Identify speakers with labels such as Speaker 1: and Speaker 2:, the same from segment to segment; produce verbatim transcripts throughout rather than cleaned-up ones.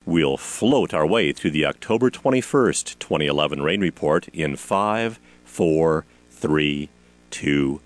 Speaker 1: We'll float our way through the October twenty-first, twenty eleven rain report in five, four, three, two.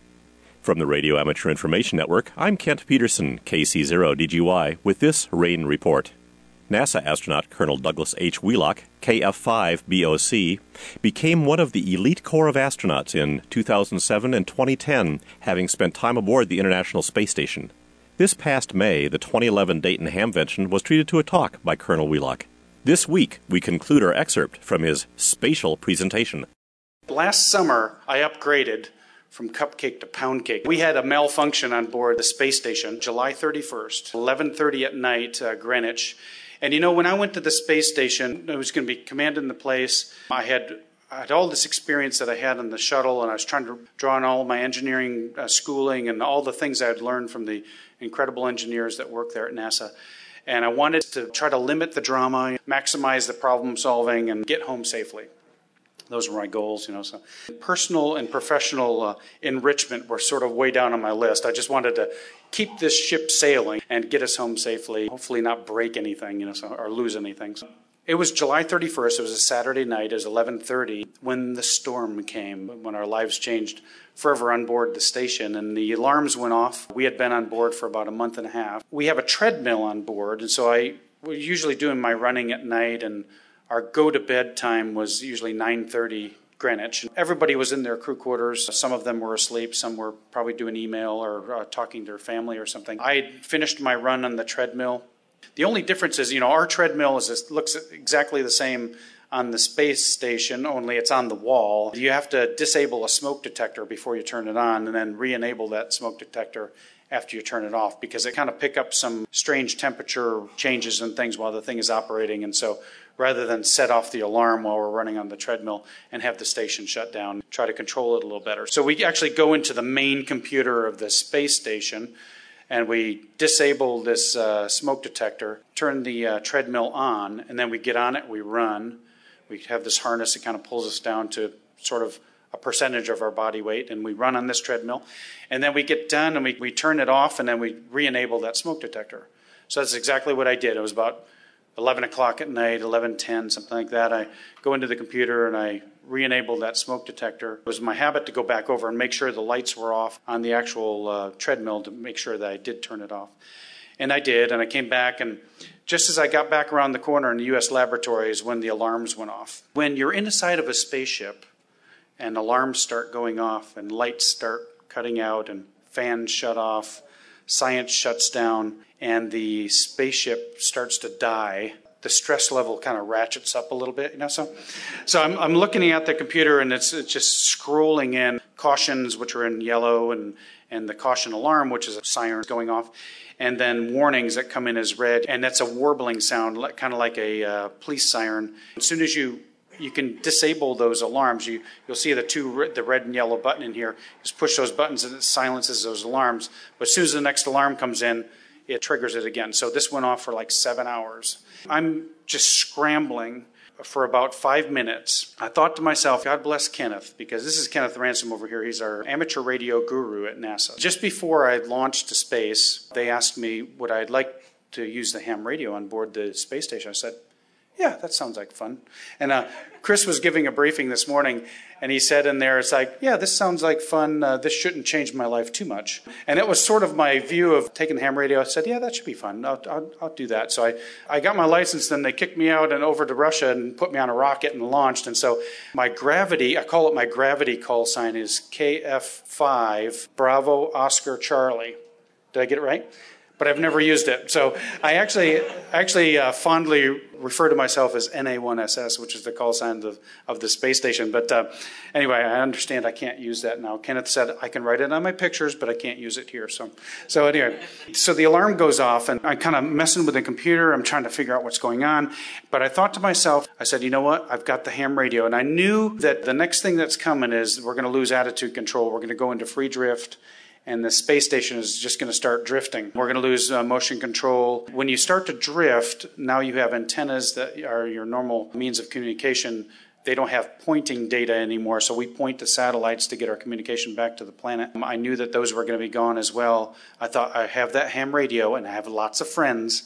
Speaker 1: From the Radio Amateur Information Network, I'm Kent Peterson, K C zero D G Y, with this rain report. NASA astronaut Colonel Douglas H. Wheelock, K F five B O C, became one of the elite corps of astronauts in two thousand seven and twenty ten, having spent time aboard the International Space Station. This past May, the twenty eleven Dayton Hamvention was treated to a talk by Colonel Wheelock. This week, we conclude our excerpt from his spatial presentation.
Speaker 2: Last summer, I upgraded from cupcake to pound cake. We had a malfunction on board the space station, July thirty-first, eleven thirty at night, uh, Greenwich. And you know, when I went to the space station, I was going to be commanding the place. I had, I had all this experience that I had on the shuttle, and I was trying to draw on all my engineering uh, schooling and all the things I had learned from the incredible engineers that work there at NASA. And I wanted to try to limit the drama, maximize the problem solving, and get home safely. Those were my goals, you know. So personal and professional uh, enrichment were sort of way down on my list. I just wanted to keep this ship sailing and get us home safely, hopefully not break anything, you know, so, or lose anything. So it was July thirty-first. It was a Saturday night. It was eleven thirty when the storm came, when our lives changed forever on board the station, and the alarms went off. We had been on board for about a month and a half. We have a treadmill on board, and so I was usually doing my running at night, and our go-to-bed time was usually nine thirty Greenwich. Everybody was in their crew quarters. Some of them were asleep. Some were probably doing email or uh, talking to their family or something. I had finished my run on the treadmill. The only difference is, you know, our treadmill is looks exactly the same on the space station, only it's on the wall. You have to disable a smoke detector before you turn it on and then re-enable that smoke detector after you turn it off, because it kind of pick up some strange temperature changes and things while the thing is operating. And so rather than set off the alarm while we're running on the treadmill and have the station shut down, try to control it a little better. So we actually go into the main computer of the space station and we disable this uh, smoke detector, turn the uh, treadmill on, and then we get on it, we run. We have this harness that kind of pulls us down to sort of a percentage of our body weight, and we run on this treadmill. And then we get done and we, we turn it off, and then we re-enable that smoke detector. So that's exactly what I did. It was about eleven o'clock at night, eleven ten, something like that. I go into the computer and I re-enable that smoke detector. It was my habit to go back over and make sure the lights were off on the actual uh, treadmill to make sure that I did turn it off. And I did, and I came back, and just as I got back around the corner in the U S laboratories when the alarms went off. When you're inside of a spaceship and alarms start going off and lights start cutting out and fans shut off, science shuts down, and the spaceship starts to die, the stress level kind of ratchets up a little bit, you know. So, so I'm, I'm looking at the computer, and it's, it's just scrolling in cautions, which are in yellow, and and the caution alarm, which is a siren going off, and then warnings that come in as red, and that's a warbling sound, kind of like a uh, police siren. As soon as you you can disable those alarms, you you'll see the two the red and yellow button in here. Just push those buttons, and it silences those alarms. But as soon as the next alarm comes in, it triggers it again. So this went off for like seven hours. I'm just scrambling for about five minutes. I thought to myself, God bless Kenneth, because this is Kenneth Ransom over here. He's our amateur radio guru at NASA. Just before I launched to space, they asked me would I like to use the ham radio on board the space station. I said, yeah, that sounds like fun. And uh, Chris was giving a briefing this morning, and he said in there, it's like, yeah, this sounds like fun. Uh, this shouldn't change my life too much. And it was sort of my view of taking the ham radio. I said, yeah, that should be fun. I'll, I'll, I'll do that. So I, I got my license, then they kicked me out and over to Russia and put me on a rocket and launched. And so my gravity, I call it my gravity call sign, is K F five Bravo Oscar Charlie. Did I get it right? But I've never used it. So I actually actually uh, fondly refer to myself as N A one S S, which is the call sign of, of the space station. But uh, anyway, I understand I can't use that now. Kenneth said I can write it on my pictures, but I can't use it here. So, so anyway, so the alarm goes off, and I'm kind of messing with the computer. I'm trying to figure out what's going on. But I thought to myself, I said, you know what? I've got the ham radio. And I knew that the next thing that's coming is we're going to lose attitude control. We're going to go into free drift. And the space station is just going to start drifting. We're going to lose uh, motion control. When you start to drift, now you have antennas that are your normal means of communication. They don't have pointing data anymore, so we point to satellites to get our communication back to the planet. I knew that those were going to be gone as well. I thought, I have that ham radio, and I have lots of friends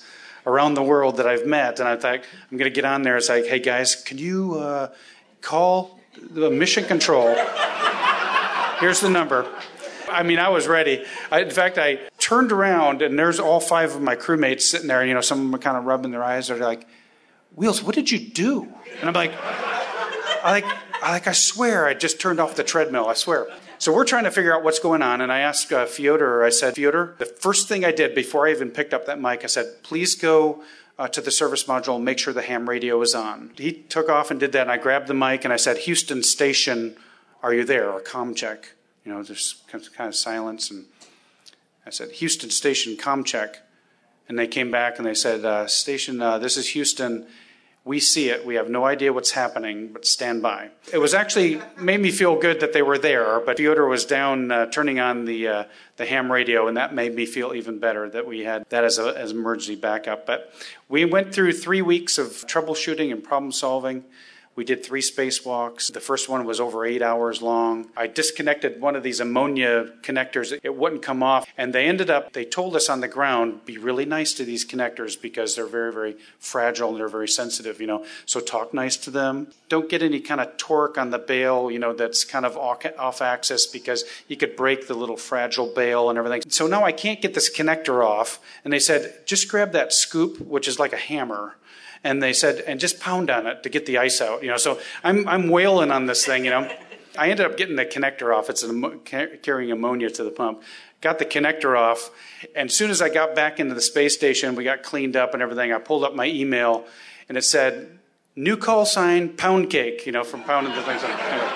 Speaker 2: around the world that I've met. And I thought, I'm going to get on there. It's like, hey, guys, can you uh, call the mission control? Here's the number. I mean, I was ready. I, in fact, I turned around, and there's all five of my crewmates sitting there. You know, some of them are kind of rubbing their eyes. They're like, Wheels, what did you do? And I'm like, I like, I like, I swear I just turned off the treadmill. I swear. So we're trying to figure out what's going on. And I asked uh, Fyodor, I said, Fyodor, the first thing I did before I even picked up that mic, I said, please go uh, to the service module and make sure the ham radio is on. He took off and did that. And I grabbed the mic and I said, Houston station, are you there? Or comm check. You know, there's kind of silence. And I said, Houston station, comm check. And they came back and they said, uh, station, uh, this is Houston. We see it. We have no idea what's happening, but stand by. It was actually made me feel good that they were there, but Fyodor was down uh, turning on the uh, the ham radio, and that made me feel even better that we had that as a as emergency backup. But we went through three weeks of troubleshooting and problem solving. We did three spacewalks. The first one was over eight hours long. I disconnected one of these ammonia connectors. It wouldn't come off. And they ended up, they told us on the ground, be really nice to these connectors because they're very, very fragile and they're very sensitive, you know. So talk nice to them. Don't get any kind of torque on the bail, you know, that's kind of off axis because you could break the little fragile bail and everything. So now I can't get this connector off. And they said, just grab that scoop, which is like a hammer. And they said, and just pound on it to get the ice out. You know, so I'm I'm wailing on this thing. You know, I ended up getting the connector off. It's an, carrying ammonia to the pump. Got the connector off, and as soon as I got back into the space station, we got cleaned up and everything. I pulled up my email, and it said, "New call sign, pound cake." You know, from pounding the things. Anyway.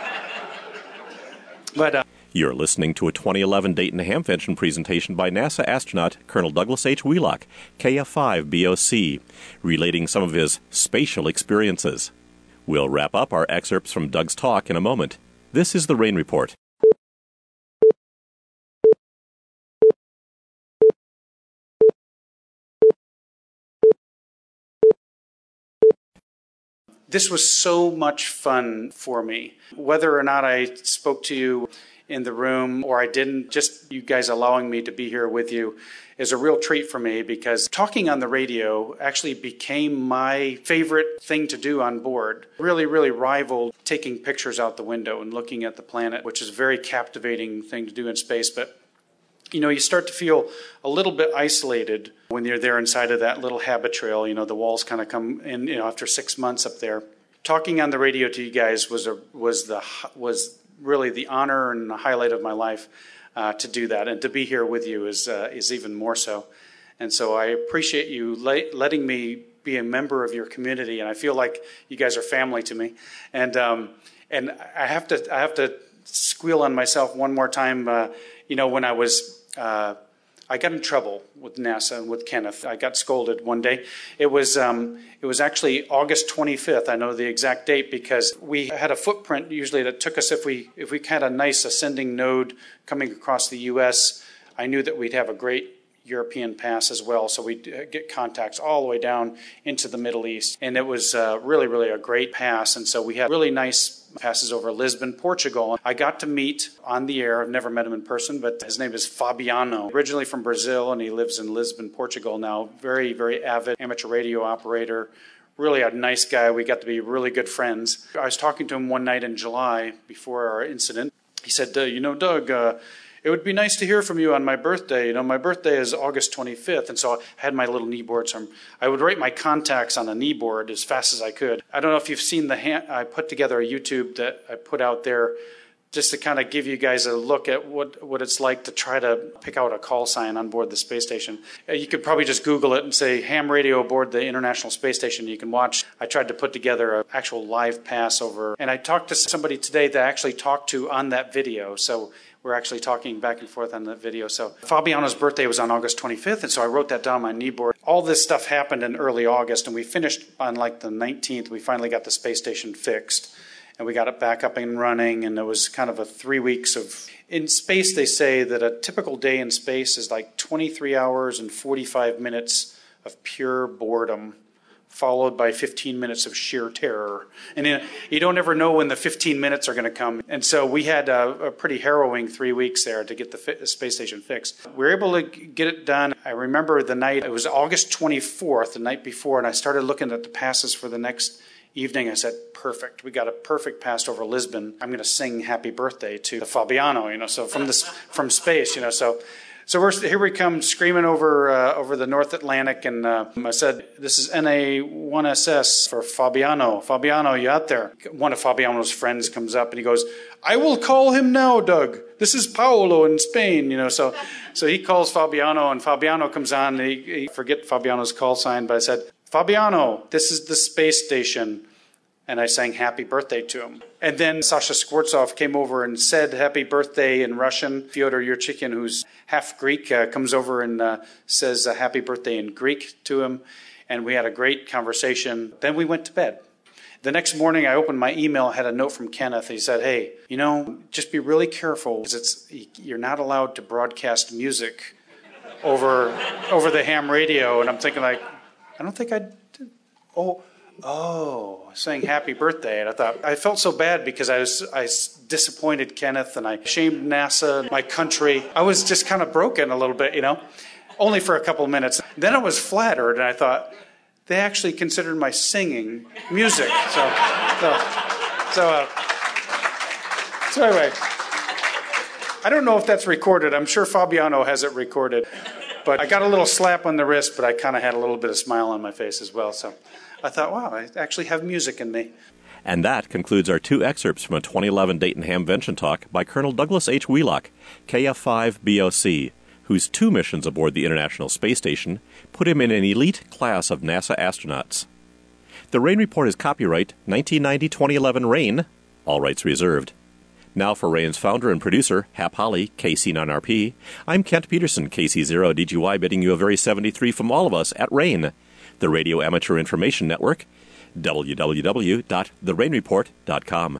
Speaker 2: But. Uh,
Speaker 1: You're listening to a twenty eleven Dayton Hamvention presentation by NASA astronaut Colonel Douglas H. Wheelock, K F five B O C, relating some of his spatial experiences. We'll wrap up our excerpts from Doug's talk in a moment. This is the Rain Report.
Speaker 2: This was so much fun for me. Whether or not I spoke to you in the room or I didn't, just you guys allowing me to be here with you is a real treat for me because talking on the radio actually became my favorite thing to do on board. Really, really rivaled taking pictures out the window and looking at the planet, which is a very captivating thing to do in space. But you know, you start to feel a little bit isolated when you're there inside of that little habit trail. You know, the walls kind of come in, you know, after six months up there. Talking on the radio to you guys was a, was the was really the honor and the highlight of my life uh, to do that, and to be here with you is uh, is even more so. And so I appreciate you le- letting me be a member of your community, and I feel like you guys are family to me. And um, and I have to I have to squeal on myself one more time. Uh, you know, when I was uh, I got in trouble with NASA and with Kenneth. I got scolded one day. It was um, it was actually August twenty-fifth. I know the exact date because we had a footprint usually that took us, if we if we had a nice ascending node coming across the U S, I knew that we'd have a great European pass as well, so we'd get contacts all the way down into the Middle East. And it was uh, really, really a great pass, and so we had really nice passes over Lisbon, Portugal. I got to meet on the air, I've never met him in person, but his name is Fabiano, originally from Brazil, and he lives in Lisbon, Portugal now. Very, very avid amateur radio operator, really a nice guy. We got to be really good friends. I was talking to him one night in July before our incident. He said, uh, you know, Doug, uh, it would be nice to hear from you on my birthday. You know, my birthday is August twenty-fifth, and so I had my little knee board. So I would write my contacts on a knee board as fast as I could. I don't know if you've seen the hand, I put together a YouTube that I put out there just to kind of give you guys a look at what, what it's like to try to pick out a call sign on board the space station. You could probably just Google it and say ham radio aboard the International Space Station. You can watch. I tried to put together an actual live pass over. And I talked to somebody today that I actually talked to on that video. So we're actually talking back and forth on that video. So Fabiano's birthday was on August twenty-fifth, and so I wrote that down on my knee board. All this stuff happened in early August, and we finished on like the nineteenth. We finally got the space station fixed, and we got it back up and running, and it was kind of a three weeks of... In space, they say that a typical day in space is like twenty-three hours and forty-five minutes of pure boredom followed by fifteen minutes of sheer terror. And you, know, you don't ever know when the fifteen minutes are going to come. And so we had a, a pretty harrowing three weeks there to get the fi- space station fixed. We were able to get it done. I remember the night, it was August twenty-fourth, the night before, and I started looking at the passes for the next evening. I said, perfect. We got a perfect pass over Lisbon. I'm going to sing happy birthday to the Fabiano, you know, so from this, from space, you know, so So we're, here we come screaming over uh, over the North Atlantic, and uh, I said, this is N A one S S for Fabiano. Fabiano, you out there? One of Fabiano's friends comes up, and he goes, I will call him now, Doug. This is Paolo in Spain, you know. So so he calls Fabiano, and Fabiano comes on. And he, he forget Fabiano's call sign, but I said, Fabiano, this is the space station. And I sang happy birthday to him. And then Sasha Skvortsov came over and said happy birthday in Russian. Fyodor Yurchikhin, who's half Greek, uh, comes over and uh, says uh, happy birthday in Greek to him. And we had a great conversation. Then we went to bed. The next morning, I opened my email, had a note from Kenneth. He said, hey, you know, just be really careful, because it's, you're not allowed to broadcast music over, over the ham radio. And I'm thinking, like, I don't think I did. Oh, Oh, saying happy birthday. And I thought, I felt so bad because I was I disappointed Kenneth and I shamed NASA, my country. I was just kind of broken a little bit, you know, only for a couple of minutes. Then I was flattered, and I thought, they actually considered my singing music. So, so, so, uh, so anyway, I don't know if that's recorded. I'm sure Fabiano has it recorded. But I got a little slap on the wrist, but I kind of had a little bit of smile on my face as well. So I thought, wow, I actually have music in me.
Speaker 1: And that concludes our two excerpts from a twenty eleven Dayton Hamvention talk by Colonel Douglas H. Wheelock, K F five B O C, whose two missions aboard the International Space Station put him in an elite class of NASA astronauts. The Rain Report is copyright nineteen ninety to twenty eleven Rain, all rights reserved. Now for Rain's founder and producer, Hap Holly, K C nine R P, I'm Kent Peterson, K C zero D G Y, bidding you a very seventy-three from all of us at Rain, the Radio Amateur Information Network, w w w dot the rain report dot com.